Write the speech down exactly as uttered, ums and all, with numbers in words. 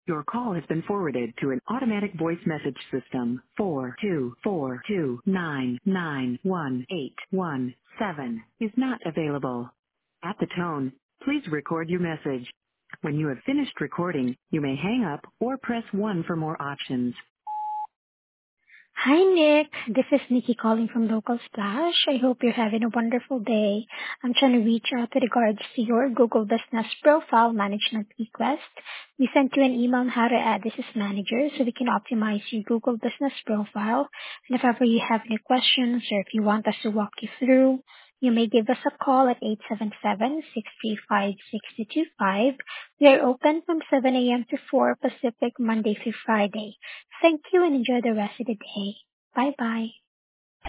Your call has been forwarded to an automatic voice message system. Four two four two nine nine one eight one seven is not available. At the tone, please record your message. When you have finished recording, you may hang up or press one for more options. Hi, Nick. This is Nikki calling from Local Splash. I hope you're having a wonderful day. I'm trying to reach out with regards to your Google Business Profile Management request. We sent you an email on how to add this as manager so we can optimize your Google Business Profile. And if ever you have any questions or if you want us to walk you through, you may give us a call at eight seven seven, six three five, six two two five. We are open from seven a.m. to four Pacific, Monday through Friday. Thank you and enjoy the rest of the day. Bye bye.